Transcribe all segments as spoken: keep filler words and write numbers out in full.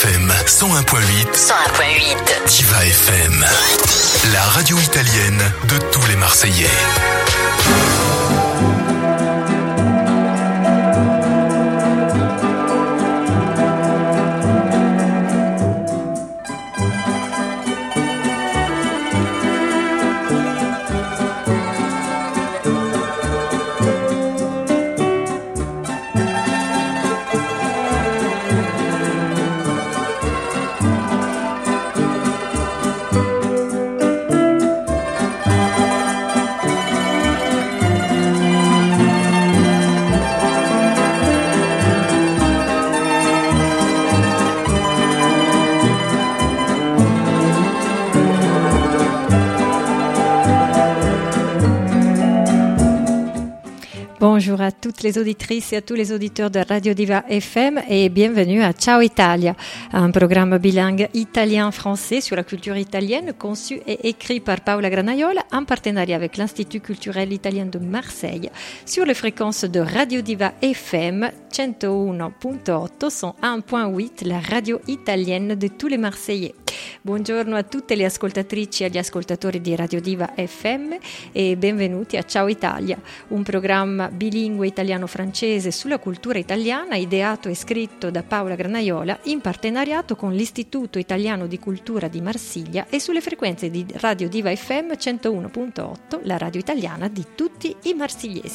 F M cent un point huit. cent un point huit. Diva F M. La radio italienne de tous les Marseillais. Bonjour à toutes les auditrices et à tous les auditeurs de Radio Diva F M et bienvenue à Ciao Italia, un programme bilingue italien-français sur la culture italienne conçu et écrit par Paola Granaiola en partenariat avec l'Institut culturel italien de Marseille sur les fréquences de Radio Diva F M centouno virgola otto, cent un virgola huit, la radio italienne de tous les Marseillais. Buongiorno a tutte le ascoltatrici e agli ascoltatori di Radio Diva F M e benvenuti a Ciao Italia, un programma bilingue italiano-francese sulla cultura italiana ideato e scritto da Paola Granaiola in partenariato con l'Istituto Italiano di Cultura di Marsiglia e sulle frequenze di Radio Diva F M centouno virgola otto, la radio italiana di tutti i marsigliesi.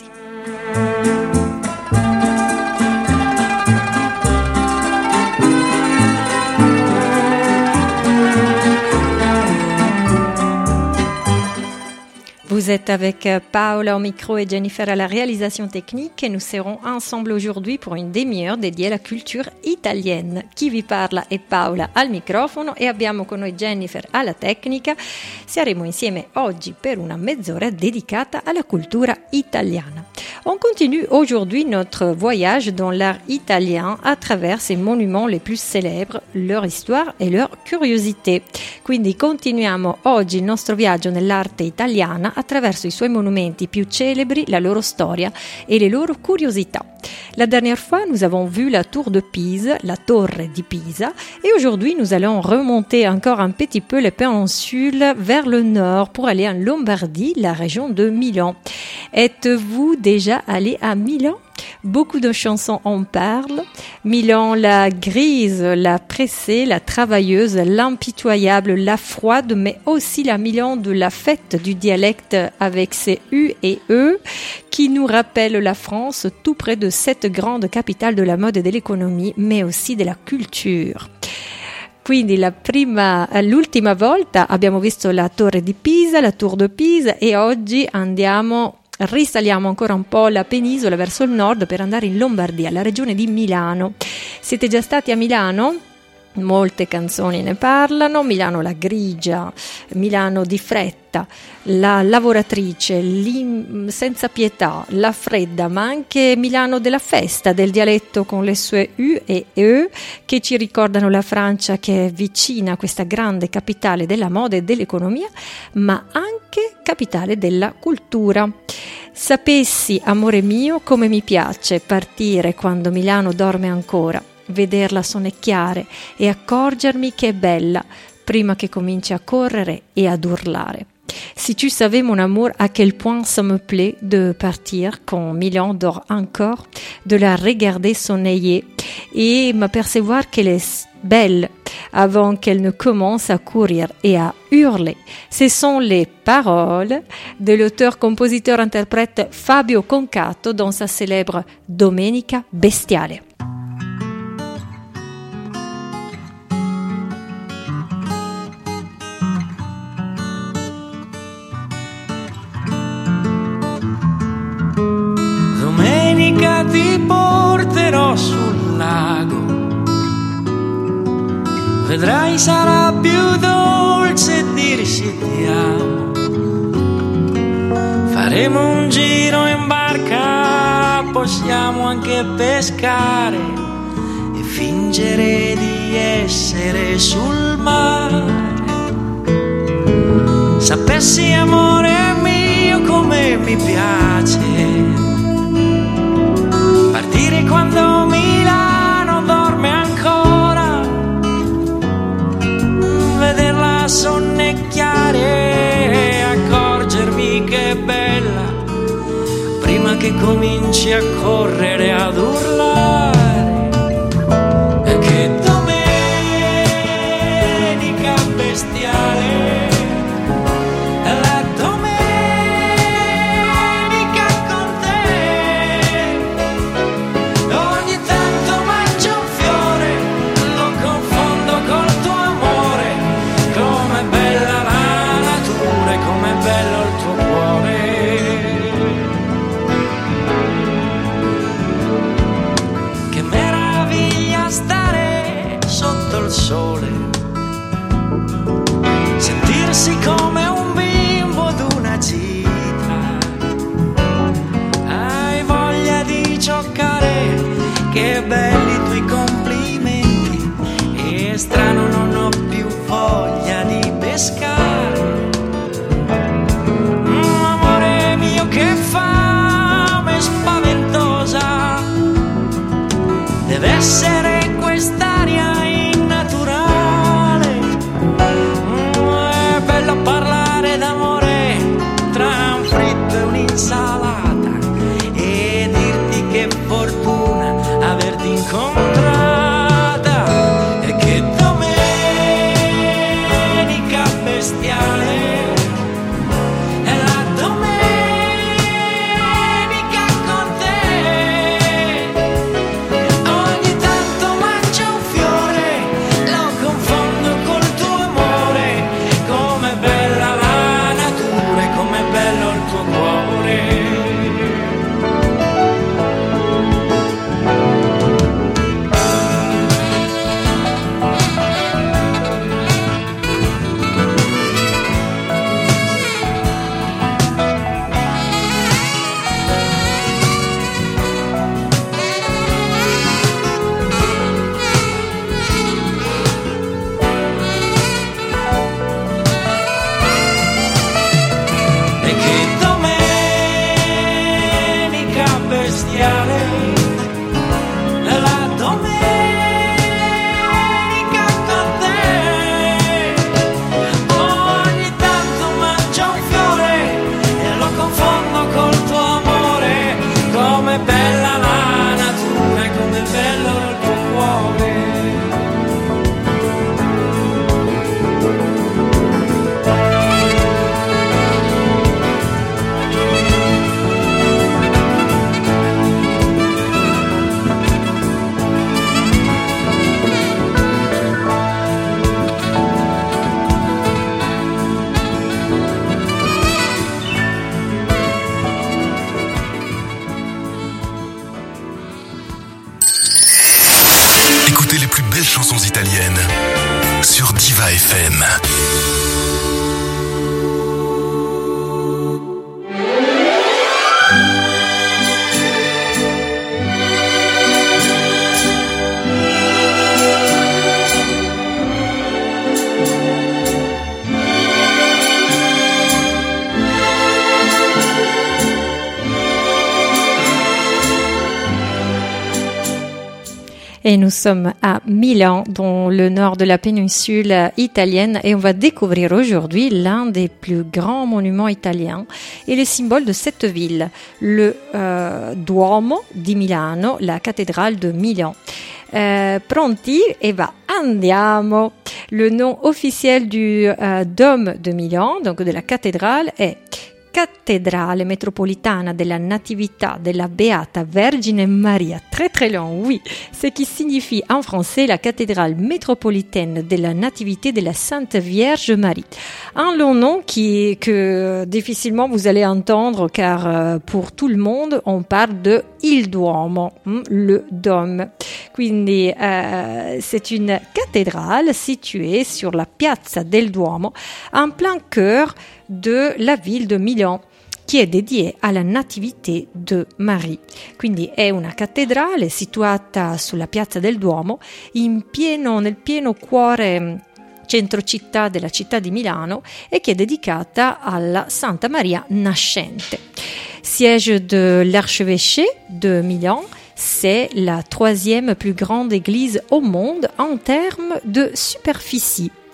Vous êtes avec Paola au micro et Jennifer à la réalisation technique et nous serons ensemble aujourd'hui pour une demi-heure dédiée à la culture italienne. Chi vi parla è Paola al microfono et abbiamo con noi Jennifer alla tecnica. Saremo insieme oggi per una mezz'ora dedicata alla cultura italiana. On continue aujourd'hui notre voyage dans l'art italien à travers ses monuments les plus célèbres, leur histoire e leur curiosité. Quindi continuiamo oggi il nostro viaggio nell'arte italiana attraverso i suoi monumenti più celebri, la loro storia et les loro curiosità. La dernière fois, nous avons vu la tour de Pise, la torre di Pisa, et aujourd'hui, nous allons remonter encore un petit peu les péninsules vers le nord pour aller en Lombardie, la région de Milan. Êtes-vous déjà allé à Milan? Beaucoup de chansons en parlent. Milan, la grise, la pressée, la travailleuse, l'impitoyable, la froide, mais aussi la Milan de la fête du dialecte avec ses U et E qui nous rappellent la France tout près de cette grande capitale de la mode et de l'économie, mais aussi de la culture. Quindi la prima, l'ultima volta abbiamo visto la torre di Pisa, la tour de Pisa e oggi andiamo risaliamo ancora un po' la penisola verso il nord per andare in Lombardia, la regione di Milano. Siete già stati a Milano? Molte canzoni ne parlano, Milano la grigia, Milano di fretta, la lavoratrice, senza pietà, la fredda, ma anche Milano della festa, del dialetto con le sue U e E che ci ricordano la Francia che è vicina a questa grande capitale della moda e dell'economia, ma anche capitale della cultura. Sapessi, amore mio, come mi piace partire quando Milano dorme ancora, vederla sonnecchiare e accorgermi che è bella prima che cominci a correre e ad urlare. Si tu savais mon amour à quel point ça me plaît de partir quand Milan dort encore, de la regarder sommeiller et m'apercevoir qu'elle est belle avant qu'elle ne commence à courir et à hurler. Ce sont les paroles de l'auteur-compositeur-interprète Fabio Concato dans sa célèbre Domenica Bestiale. Domenica ti porterò sul lago, vedrai sarà più dolce dirsi ti amo. Faremo un giro in barca, possiamo anche pescare e fingere di essere sul mare. Sapessi amore mio come mi piace partire quando Milano dorme ancora, cominci a correre, ad urlare. E che domenica bestiale, la domenica con te. Ogni tanto mangio un fiore, lo confondo col tuo amore. Com'è bella la natura e com'è bello il tuo cuore. Che meraviglia stare sotto il sole, sentirsi come un bimbo d'una gita. Hai voglia di giocare, che belli i tuoi complimenti. E strano, non ho più voglia di pescare. Mm, amore mio, che fame spaventosa, deve essere quest'aria innaturale. Mm, è bello parlare d'amore tra un fritto e un'insalata, e dirti che fortuna averti incontrata. E che domenica bestiale, è la domenica con te. Ogni tanto mangio un fiore, lo confondo col tuo amore. Com'è bella la natura e com'è bello il tuo cuore. E che domenica bestiale, è la domenica con te. Ogni tanto mangio un fiore e lo confondo col tuo amore. Com'è bella la natura e com'è bello il tuo cuore. Écoutez les plus belles chansons italiennes sur Diva F M. Et nous sommes à Milan, dans le nord de la péninsule italienne, et on va découvrir aujourd'hui l'un des plus grands monuments italiens et le symbole de cette ville, le euh, Duomo di Milano, la cathédrale de Milan. Euh, pronti? E va, andiamo! Le nom officiel du euh, dôme de Milan, donc de la cathédrale, est Cattedrale Metropolitana della Natività della Beata Vergine Maria. Très très long, oui. Ce qui signifie en français la cathédrale métropolitaine de la Nativité de la Sainte Vierge Marie. Un long nom qui, que difficilement vous allez entendre car euh, pour tout le monde on parle de Il Duomo, le dôme. Quindi euh, c'est une cathédrale située sur la Piazza del Duomo en plein cœur de la ville de Milan, che è dédiée alla Nativité de Marie. Quindi è una cattedrale situata sulla Piazza del Duomo, in pieno, nel pieno cuore centro città della città di Milano, e che è dedicata alla Santa Maria Nascente. Siège de l'archevêché de Milan, c'est la troisième plus grande église au monde en termes de superficie.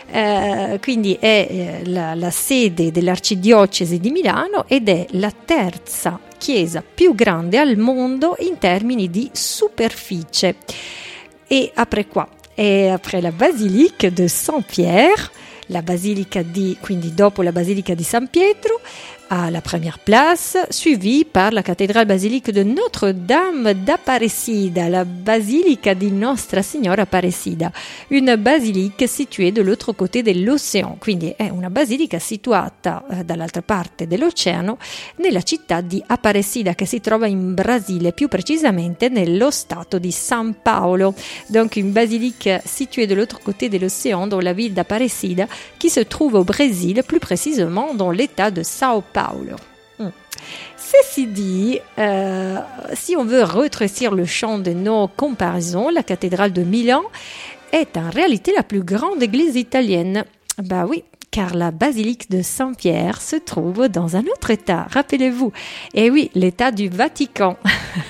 Eh, quindi è eh, la, la sede dell'arcidiocesi di Milano ed è la terza chiesa più grande al mondo in termini di superficie. Et après quoi? Et après la basilique de Saint-Pierre, la basilica di, quindi dopo la basilica di San Pietro, à la première place, suivie par la cathédrale basilique de Notre-Dame d'Aparecida, la basilica di Nostra Signora Apparecida, une basilique située de l'autre côté dell'oceano, quindi è una basilica situata eh, dall'altra parte dell'oceano nella città di Aparecida che si trova in Brasile, più precisamente nello stato di San Paolo. Donc une basilique située de l'autre côté de l'océan dans la ville d'Aparecida qui se trouve au Brésil, plus précisément dans l'état de Sao Paulo. Paolo. Mm. Ceci dit, euh, si on veut rétrécir le champ de nos comparaisons, la cathédrale de Milan est en réalité la plus grande église italienne. Bah oui, car la basilique de Saint-Pierre se trouve dans un autre état, rappelez-vous. Et oui, l'état du Vatican.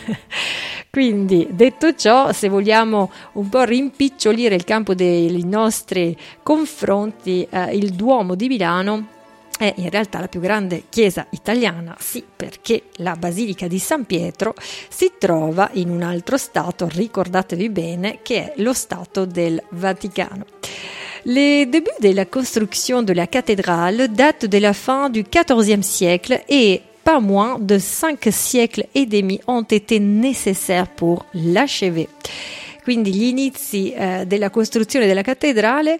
Quindi, detto ciò, se vogliamo un po' rimpicciolire il campo dei nostri confronti, eh, il Duomo di Milano è in realtà la più grande chiesa italiana, sì, perché la Basilica di San Pietro si trova in un altro stato, ricordatevi bene, che è lo stato del Vaticano. Les débuts de la construction de la cathédrale datent de la fin du quatorzième siècle et pas moins de cinq siècles et demi ont été nécessaires pour l'achever. Quindi gli inizi eh, della costruzione della cattedrale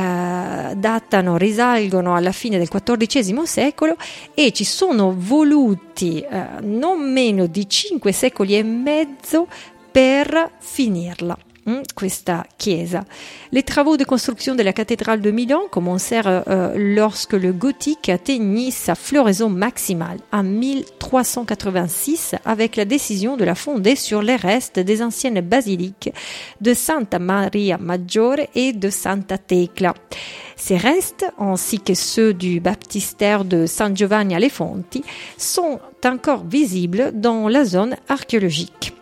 eh, datano, risalgono alla fine del quattordicesimo secolo e ci sono voluti eh, non meno di cinque secoli e mezzo per finirla. Questa chiesa. Les travaux de construction de la cathédrale de Milan commencèrent euh, lorsque le gothique atteignit sa floraison maximale en mille trois cent quatre-vingt-six avec la décision de la fonder sur les restes des anciennes basiliques de Santa Maria Maggiore et de Santa Tecla. Ces restes, ainsi que ceux du baptistère de San Giovanni alle Fonti, sont encore visibles dans la zone archéologique.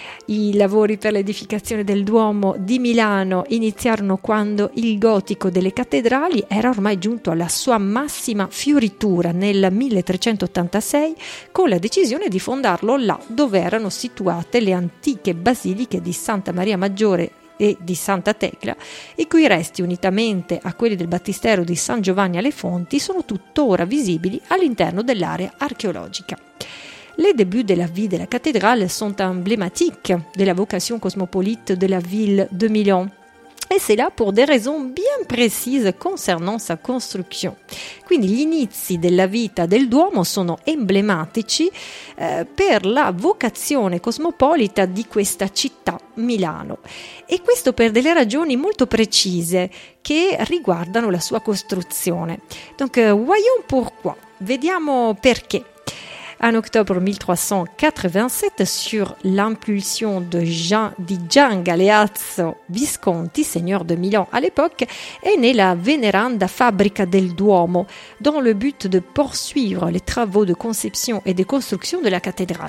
I lavori per l'edificazione del Duomo di Milano iniziarono quando il gotico delle cattedrali era ormai giunto alla sua massima fioritura nel milletrecentottantasei con la decisione di fondarlo là dove erano situate le antiche basiliche di Santa Maria Maggiore e di Santa Tecla, i cui resti, unitamente a quelli del battistero di San Giovanni alle Fonti, sono tuttora visibili all'interno dell'area archeologica. Les débuts de la vie de la cathédrale sont emblématiques de la vocation cosmopolite de la ville de Milan. Et c'est là pour des raisons bien précises concernant sa costruzione. Quindi gli inizi della vita del Duomo sono emblematici eh, per la vocazione cosmopolita di questa città, Milano. E questo per delle ragioni molto precise che riguardano la sua costruzione. Donc, voyons pourquoi. Vediamo perché. En octobre mille trois cent quatre-vingt-sept, sur l'impulsion de Jean, di Gian Galeazzo Visconti, seigneur de Milan à l'époque, est née la Veneranda Fabbrica del Duomo, dans le but de poursuivre les travaux de conception et de construction de la cathédrale.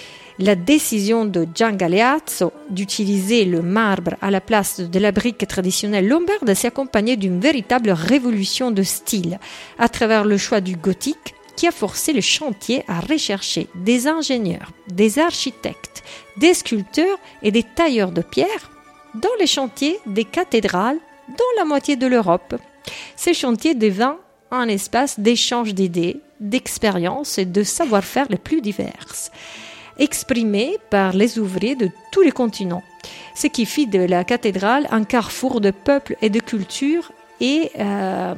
La décision de Gian Galeazzo d'utiliser le marbre à la place de la brique traditionnelle lombarde s'est accompagnée d'une véritable révolution de style, à travers le choix du gothique, qui a forcé le chantier à rechercher des ingénieurs, des architectes, des sculpteurs et des tailleurs de pierre dans les chantiers des cathédrales dans la moitié de l'Europe. Ce chantier devint un espace d'échange d'idées, d'expériences et de savoir-faire les plus diverses, exprimés par les ouvriers de tous les continents, ce qui fit de la cathédrale un carrefour de peuples et de cultures et euh,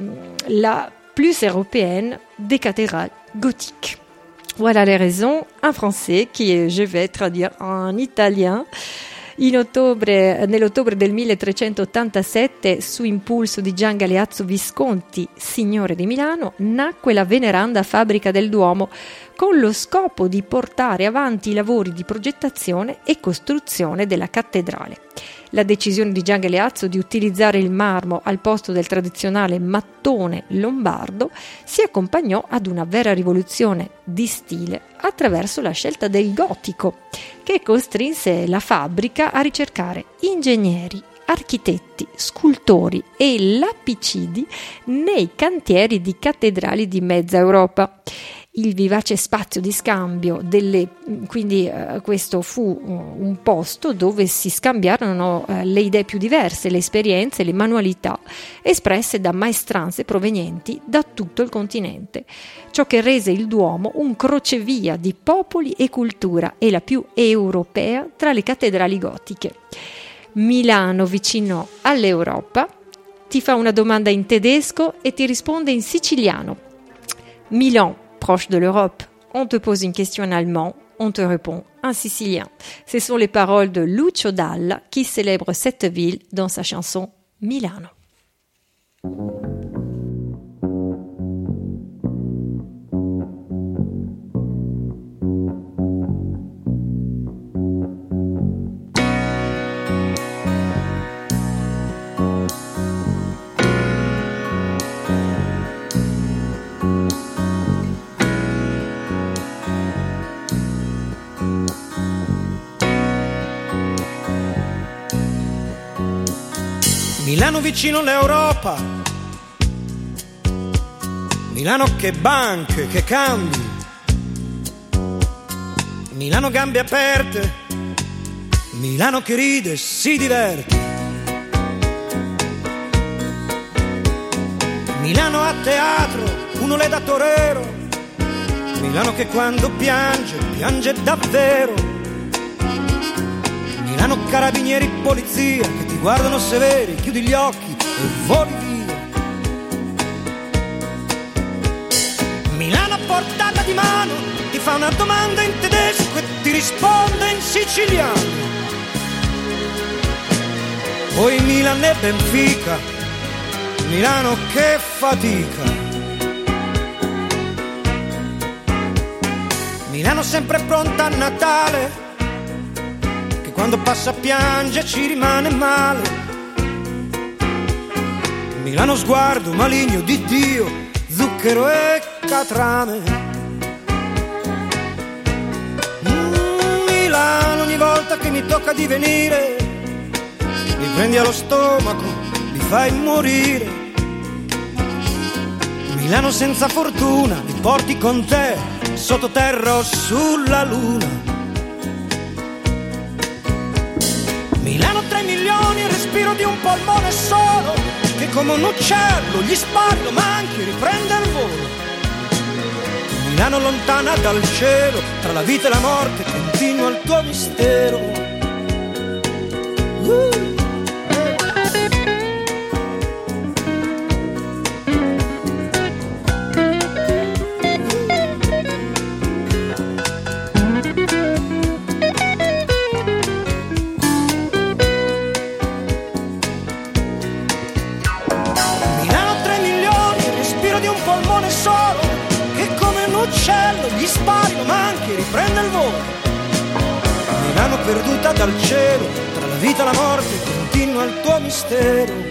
la plus européenne des cathédrales gothiques. Voilà les raisons en français che je vais traduire en italien. In ottobre, nell'ottobre del milletrecentottantasette, su impulso di Gian Galeazzo Visconti, signore di Milano, nacque la Veneranda Fabbrica del Duomo con lo scopo di portare avanti i lavori di progettazione e costruzione della cattedrale. La decisione di Gian Galeazzo di utilizzare il marmo al posto del tradizionale mattone lombardo si accompagnò ad una vera rivoluzione di stile attraverso la scelta del gotico, che costrinse la fabbrica a ricercare ingegneri, architetti, scultori e lapicidi nei cantieri di cattedrali di mezza Europa. Il vivace spazio di scambio delle, quindi eh, questo fu uh, un posto dove si scambiarono uh, le idee più diverse, le esperienze, le manualità espresse da maestranze provenienti da tutto il continente. Ciò che rese il Duomo un crocevia di popoli e cultura e la più europea tra le cattedrali gotiche. Milano vicino all'Europa ti fa una domanda in tedesco e ti risponde in siciliano. Milan proche de l'Europe, on te pose une question en allemand, on te répond en sicilien. Ce sont les paroles de Lucio Dalla qui célèbre cette ville dans sa chanson Milano. Milano vicino all'Europa, Milano che banche, che cambi, Milano gambe aperte, Milano che ride, si diverte, Milano a teatro, uno le da torero, Milano che quando piange, piange davvero, Milano carabinieri, polizia che ti guardano severi, chiudi gli occhi e voli via. Milano a portata di mano, ti fa una domanda in tedesco e ti risponde in siciliano. Poi Milan e Benfica, Milano che fatica. Milano sempre pronta a Natale, quando passa piange ci rimane male. Milano sguardo maligno di Dio, zucchero e catrame. Mm, Milano ogni volta che mi tocca di venire, mi prendi allo stomaco, mi fai morire. Milano senza fortuna, mi porti con te, sottoterra o sulla luna. Milano tre milioni, il respiro di un polmone solo, che come un uccello gli spari, lo manchi, riprende il volo. Milano lontana dal cielo, tra la vita e la morte continua il tuo mistero. Uh. Gli spari, lo manchi, riprende il volo. Milano perduta dal cielo, tra la vita e la morte continua il tuo mistero.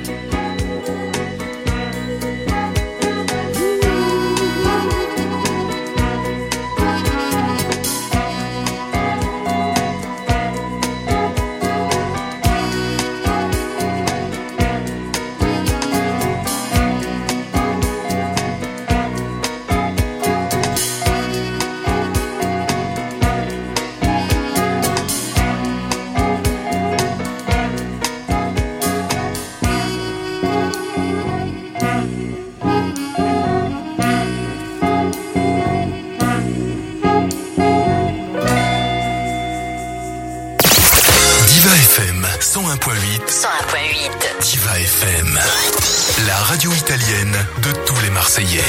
cent un point huit Diva F M, la radio italienne de tous les Marseillais.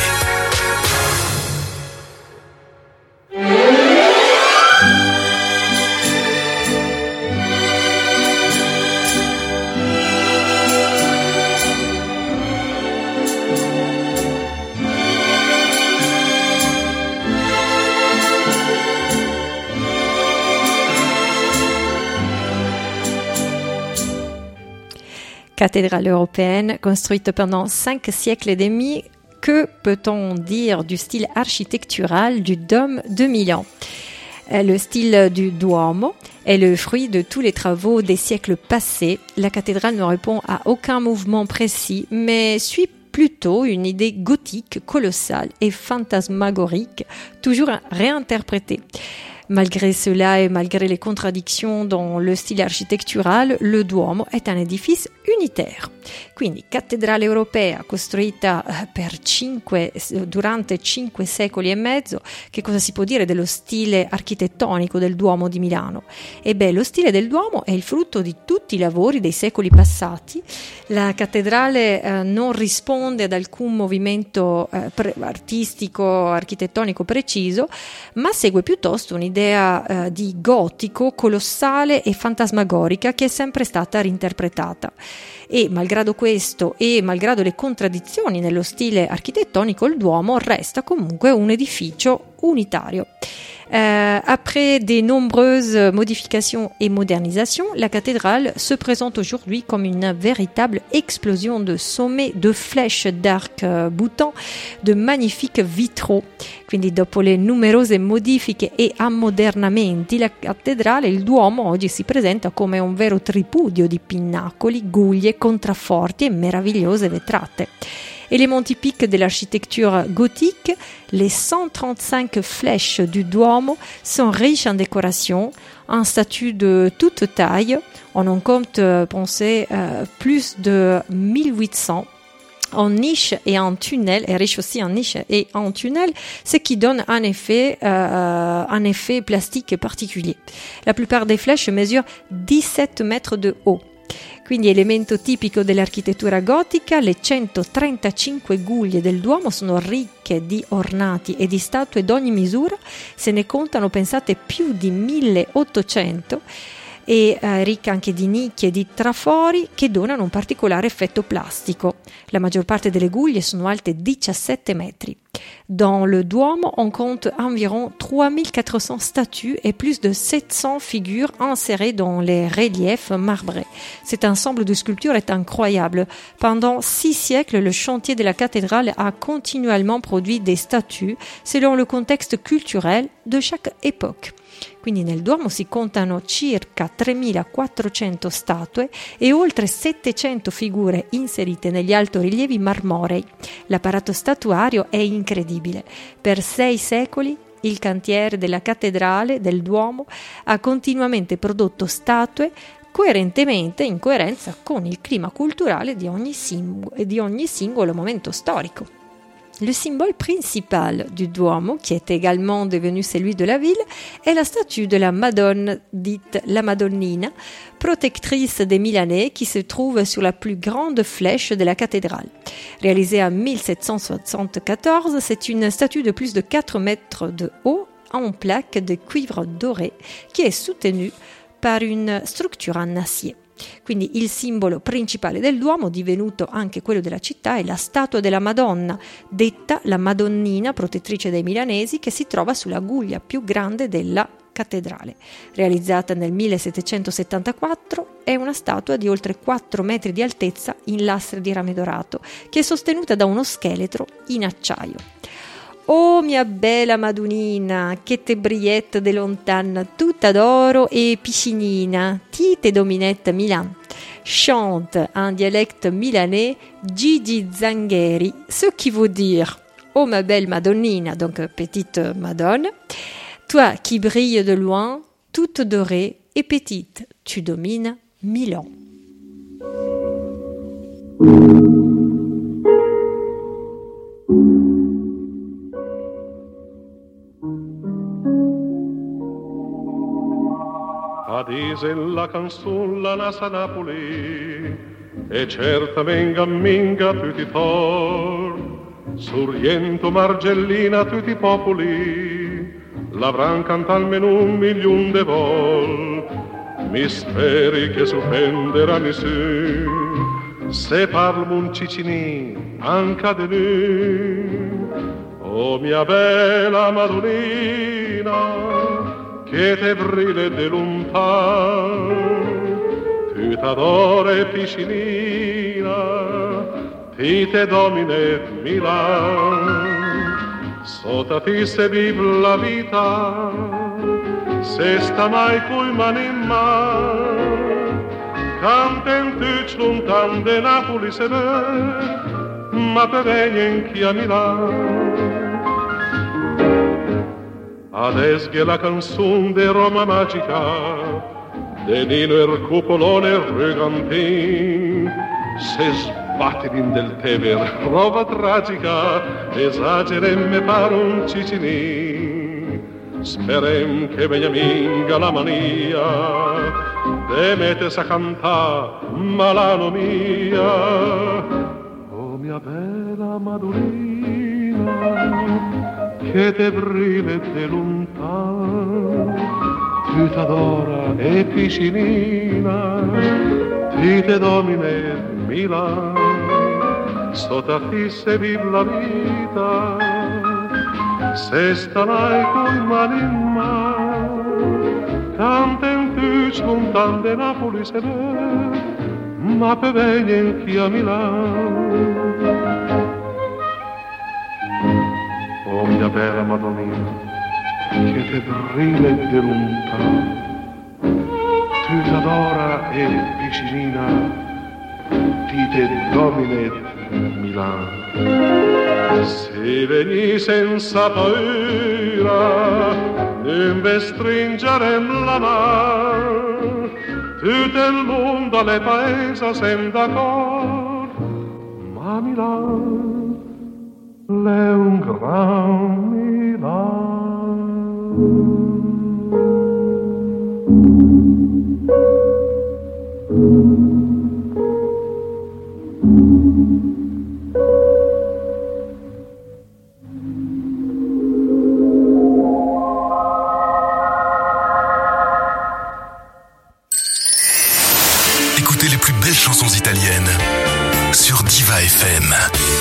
Cathédrale européenne construite pendant cinq siècles et demi, que peut-on dire du style architectural du Dôme de Milan ? Le style du Duomo est le fruit de tous les travaux des siècles passés. La cathédrale ne répond à aucun mouvement précis, mais suit plutôt une idée gothique, colossale et fantasmagorique, toujours réinterprétée. Malgré cela et malgré les contraddizioni dans le stile architetturale, le Duomo è un edificio unitaire. Quindi, cattedrale europea costruita per cinque, durante cinque secoli e mezzo. Che cosa si può dire dello stile architettonico del Duomo di Milano? E beh, lo stile del Duomo è il frutto di tutti i lavori dei secoli passati. La cattedrale eh, non risponde ad alcun movimento eh, pre- artistico, architettonico preciso, ma segue piuttosto un'idea eh, di gotico, colossale e fantasmagorica che è sempre stata reinterpretata. E malgrado questo et malgrado le contraddizioni nello stile architettonico, il Duomo resta comunque un edificio unitario. Euh, après de nombreuses modifications et modernisations, la cathédrale se présente aujourd'hui comme une véritable explosion de sommets, de flèches d'arc euh, boutants, de magnifiques vitraux. Quindi dopo le numerose modifiche e ammodernamenti, la cattedrale, il Duomo, oggi si presenta come un vero tripudio di pinnacoli, guglie, contrafforti e meravigliose vetrate. Élément typique de l'architecture gothique, les cent trente-cinq flèches du Duomo sont riches en décoration, en statues de toute taille. On en compte, pensez, euh, plus de mille huit cents. En niche et en tunnel, et riche aussi en niche et en tunnel, ce qui donne un effet, euh, un effet plastique particulier. La plupart des flèches mesurent dix-sept mètres de haut. Quindi elemento tipico dell'architettura gotica, le centotrentacinque guglie del Duomo sono ricche di ornati e di statue d'ogni misura, se ne contano, pensate, più di milleottocento, e eh, ricca anche di nicchie e di trafori che donano un particolare effetto plastico. La maggior parte delle guglie sono alte diciassette metri. Dans le Duomo, on compte environ trois mille quatre cents statues et plus de sept cents figures insérées dans les reliefs marbrés. Cet ensemble de sculptures est incroyable. Pendant six siècles, le chantier de la cathédrale a continuellement produit des statues selon le contexte culturel de chaque époque. Quindi nel Duomo si contano circa tremilaquattrocento statue e oltre settecento figure inserite negli altorilievi marmorei. L'apparato statuario è incredibile. Per sei secoli il cantiere della cattedrale del Duomo ha continuamente prodotto statue coerentemente in coerenza con il clima culturale di ogni, sing- di ogni singolo momento storico. Le symbole principal du Duomo, qui est également devenu celui de la ville, est la statue de la Madone, dite la Madonnina, protectrice des Milanais, qui se trouve sur la plus grande flèche de la cathédrale. Réalisée en mille sept cent soixante-quatorze, c'est une statue de plus de quatre mètres de haut, en plaque de cuivre doré, qui est soutenue par une structure en acier. Quindi il simbolo principale del Duomo, divenuto anche quello della città, è la statua della Madonna, detta la Madonnina, protettrice dei milanesi, che si trova sulla guglia più grande della cattedrale. Realizzata nel millesettecentosettantaquattro, è una statua di oltre quattro metri di altezza in lastre di rame dorato, che è sostenuta da uno scheletro in acciaio. Oh mia bella Madonnina, che te brillette de lontane, tutta d'oro et piscinina, ti te dominette Milan. Chante en dialecte milanais Gigi Zangheri, ce qui veut dire oh ma belle Madonnina, donc petite Madone, toi qui brilles de loin, toute dorée et petite, tu domines Milan. Adise la canzulla nasa Napoli e certa venga minga tutti tor Suriento Margellina tutti popoli l'avran canta almeno un milion de vol mi speri che s'offenderà nessun se parlo un cicinin anche de lui oh mia bella Madonnina che te brille de lontan, tu t'adore piscinina, ti te domine Milan, sotto ti se vive la vita, se sta mai coi mani in mano, canten tutti lontan de Napoli se ne, ma per venire chi a Milano. Adesso che la canzone di Roma magica, de Nino er cupolone Regantin, se sbatterin del Tevere, roba tragica, esageremme pare un cicinin. Sperem che Beniaminga la mania, de metes a cantà malano mia. Oh mia bella Madolina, che te brille te lontan, tu t'adora e piscinina, tu te domine Milan, sotto fisse vive la vita, se starai con mani in mano, canten tutti lontan de Napoli se ne, ma per venire chi a Milano. Oh mia bella Madonnina, che te brille de lontano, tu t'adora e vicinina, ti te domine Milano. Se veni senza paura, non vi stringerem la mano, tutto il mondo alle paesi sem d'accordo, ma Milano l'è un gran Milano. Écoutez les plus belles chansons italiennes sur Diva F M.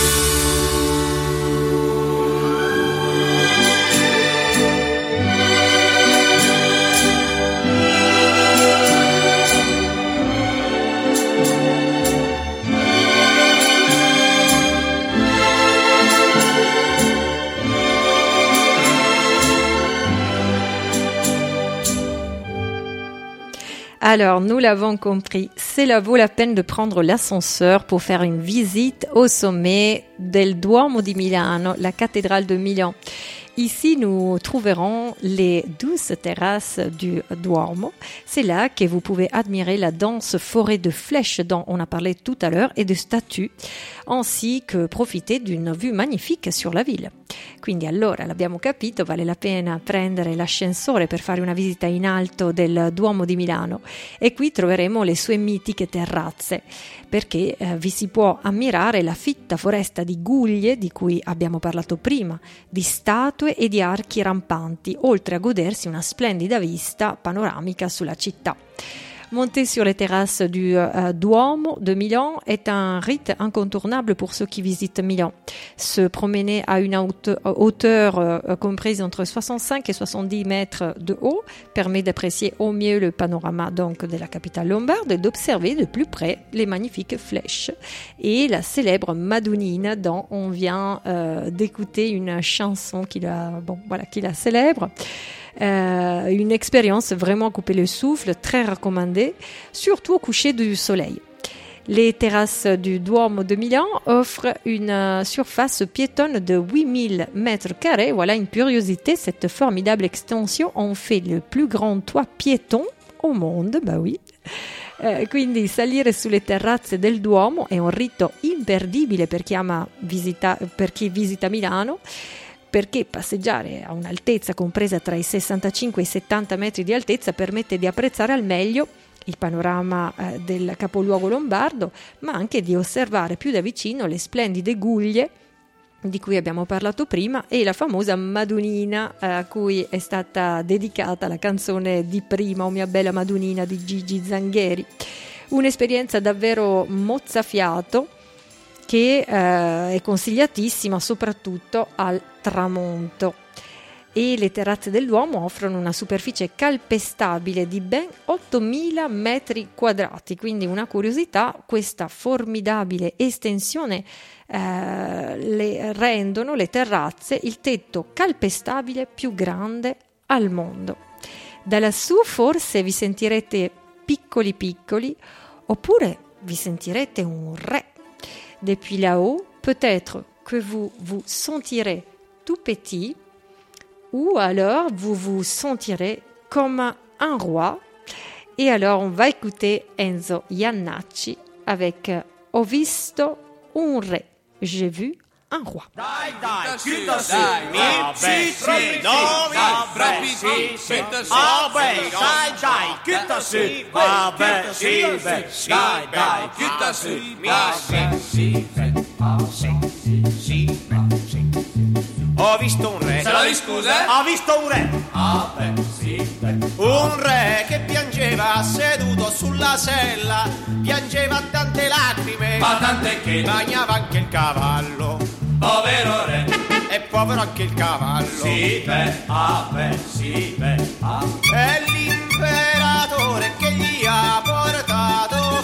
Alors, nous l'avons compris, cela vaut la peine de prendre l'ascenseur pour faire une visite au sommet del Duomo di Milano, la cathédrale de Milan. Ici, nous trouverons les douze terrasses du Duomo. C'est là que vous pouvez admirer la dense forêt de flèches dont on a parlé tout à l'heure et de statues, ainsi que profiter d'une vue magnifique sur la ville. Quindi allora, l'abbiamo capito, vale la pena prendere l'ascensore per fare una visita in alto del Duomo di Milano e qui troveremo le sue mitiche terrazze, perché eh, vi si può ammirare la fitta foresta di guglie di cui abbiamo parlato prima, di statue e di archi rampanti, oltre a godersi una splendida vista panoramica sulla città. Monter sur les terrasses du euh, Duomo de Milan est un rite incontournable pour ceux qui visitent Milan. Se promener à une hauteur euh, comprise entre soixante-cinq et soixante-dix mètres de haut permet d'apprécier au mieux le panorama donc de la capitale lombarde et d'observer de plus près les magnifiques flèches et la célèbre Madonnina dont on vient euh, d'écouter une chanson qui la, bon, voilà, qui la célèbre. Euh, une expérience vraiment couper le souffle, très recommandée, surtout au coucher du soleil. Les terrasses du Duomo de Milan offrent une surface piétonne de huit mille mètres carrés. Voilà une curiosité, cette formidable extension en fait le plus grand toit piéton au monde, bah oui. Eh, quindi salire sulle terrazze del Duomo è un rito imperdibile per chi ama visita, per chi visita Milano, perché passeggiare a un'altezza compresa tra i sessantacinque e i settanta metri di altezza permette di apprezzare al meglio il panorama eh, del capoluogo lombardo, ma anche di osservare più da vicino le splendide guglie di cui abbiamo parlato prima e la famosa Madonnina eh, a cui è stata dedicata la canzone di prima, O mia bella Madonnina di Gigi Zangheri. Un'esperienza davvero mozzafiato che eh, è consigliatissima soprattutto al tramonto. E le terrazze del Duomo offrono una superficie calpestabile di ben ottomila metri quadrati, quindi una curiosità, questa formidabile estensione eh, le rendono le terrazze il tetto calpestabile più grande al mondo. Da lassù forse vi sentirete piccoli piccoli, oppure vi sentirete un re. Depuis là-haut, peut-être que vous vous sentirez tout petit, ou alors vous vous sentirez comme un roi. Et alors on va écouter Enzo Jannacci avec Ho visto un re, j'ai vu un roi. Dai, dai, chiuda su, mi, sì, sì, no, mi, sì, sì, vabbè, dai, dai, chiuda su, vabbè, sì, dai, dai, chiuda su, mi, sì, sì, sì, ho visto un re. Se lo scusa? Ho visto un re. Ah, beh, sì, beh. Un re che piangeva seduto sulla sella, piangeva tante lacrime, Ma tant'è che bagnava anche il cavallo. povero re. E povero anche il cavallo. Sì, beh, ah, beh, sì, beh, ah. È l'imperatore che gli ha portato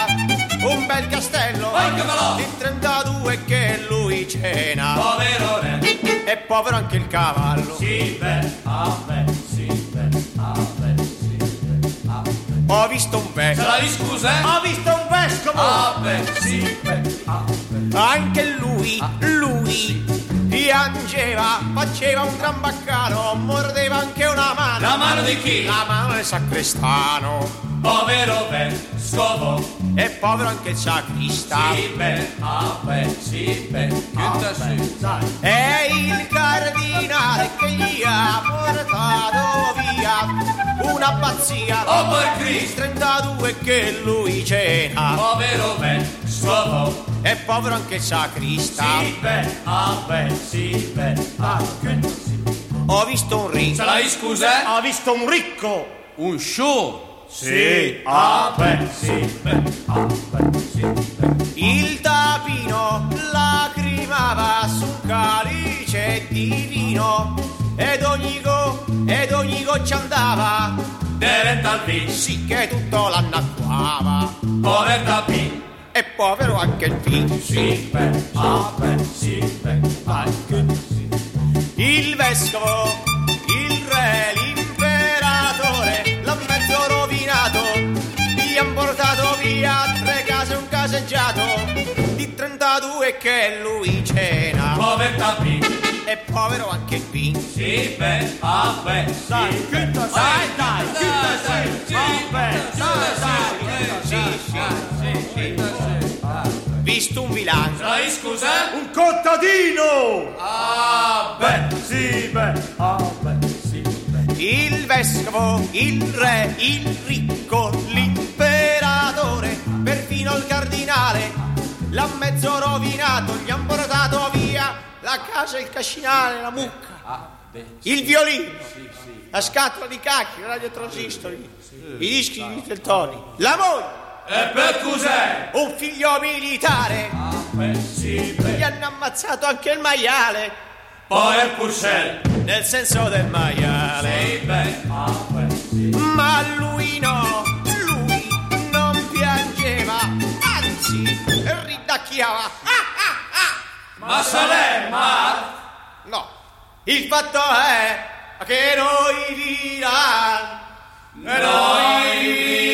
via un bel castello Porcavolo! di trentadue che lui cena. Povero re. E povero anche il cavallo. Sì, beh, ah, beh, sì, beh, ah, beh, sì, beh, ah, beh. Ho visto un Se vescovo. lo scusa? Ho visto un vescovo. Ah, beh, sì, beh, ah, beh. Anche lui, lui piangeva, faceva un gran baccano, mordeva anche una mano. La mano di chi? La mano del sacrestano. Povero vescovo. E povero anche il sacrista. Sì, beh, ah, beh, sì, beh, ah, beh, dai. È il cardinale che gli ha portato via una pazzia. Oh, per Cristo! trentadue che lui cena. Povero vescovo. E povero anche il sacrista. Sì, beh, ah, beh, sì, beh, ah, beh, sì. Ho visto un ricco. Se la scusa? Ho visto un ricco. Un show. Sì, ah, beh, sì, beh, ah, beh, sì, beh. Il tapino lacrimava su un calice di vino ed ogni go, ed ogni goccia andava, Diventa al vino. sì che tutto l'annacquava. Povero tapino. E povero anche il vino. Sì, beh, ah, beh, sì, beh, ah, beh, sì. Il vescovo, il re, l'imperatore l'ha mezzo rovinato, gli han portato via tre case e un caseggiato di trentadue che lui cena. Povero tapino. E povero anche il vino. Sì, beh, ah, beh, sì, Dai, beh. chiuda, Dai, dai, dai, chiuda, dai, sì, sì, vabbè, dai, dai, dai, sì, sì, sì, sì. Visto un vilano. Se la scusa? Un contadino. Ah, beh, Sì, beh, ah, beh, sì, beh. il vescovo, il re, il ricco, l'imperatore, perfino il cardinale l'ha mezzo rovinato, gli han portato via la casa, il cascinale, la mucca, Ah, beh, il violino, la scatola di cacchi, il radiotransistori, i dischi di Teltoni, la moglie, e per cos'è? un figlio militare, Ah, beh, sì, gli beh. hanno ammazzato anche il maiale, Poi il Purcell. nel senso del maiale. Sì, beh, ah, beh, sì. Ma lui no, lui non piangeva, anzi ridacchiava. Ah, ah, ah. Ma Salemma? No, il fatto è che noi dirà, E noi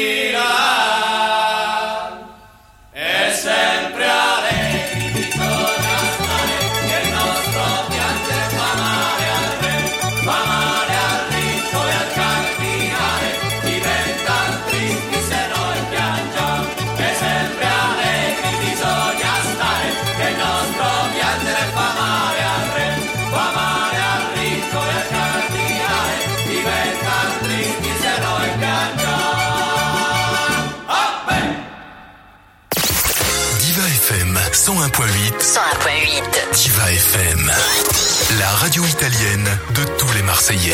dirà, è sempre allegri, bisogna stare, che il nostro piangere fa male al re, fa male al ricco e al cardinale, diventano tristi se noi piangiamo, è sempre allegri, bisogna stare, che il nostro piangere fa male al re, fa male al ricco e al cardinale, diventano tristi se noi piangiamo. Ah, beh. Diva F M cent un point huit. cent un point huit. Diva F M, la radio italienne de tous les Marseillais.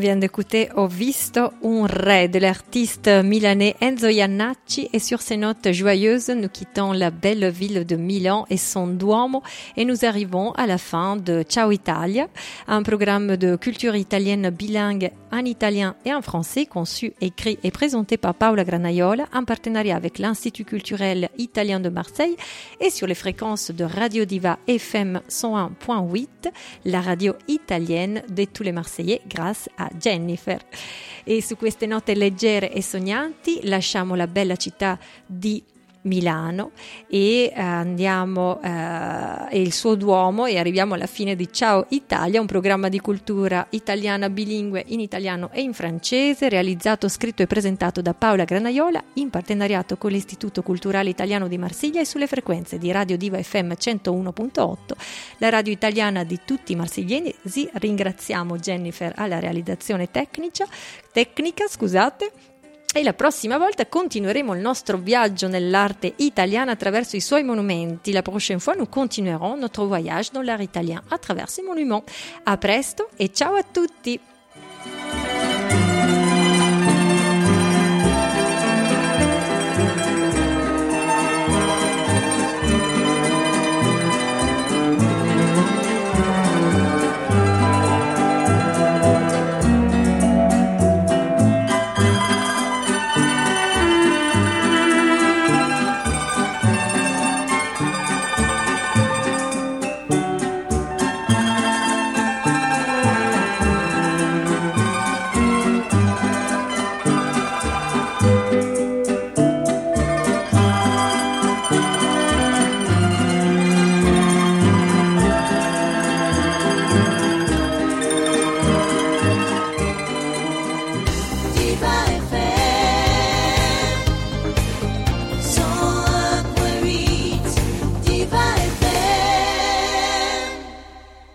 vient d'écouter Ho visto un re de l'artiste milanais Enzo Jannacci, et sur ces notes joyeuses, nous quittons la belle ville de Milan et son Duomo et nous arrivons à la fin de Ciao Italia, un programme de culture italienne bilingue en italien et en français conçu, écrit et présenté par Paola Granaiola en partenariat avec l'Institut culturel italien de Marseille et sur les fréquences de Radio Diva F M cent un virgule huit, la radio italienne de tous les Marseillais grâce a Jennifer. E su queste note leggere e sognanti lasciamo la bella città di Milano e eh, andiamo eh, e il suo Duomo e arriviamo alla fine di Ciao Italia, un programma di cultura italiana bilingue in italiano e in francese, realizzato, scritto e presentato da Paola Granaiola in partenariato con l'Istituto Culturale Italiano di Marsiglia e sulle frequenze di Radio Diva F M centouno virgola otto, la radio italiana di tutti i marsigliesi. Ringraziamo Jennifer alla realizzazione tecnica, tecnica scusate. E la prossima volta continueremo il nostro viaggio nell'arte italiana attraverso i suoi monumenti. La prochaine fois, nous continuerons notre voyage dans l'art italien à travers ses monuments. A presto e ciao a tutti!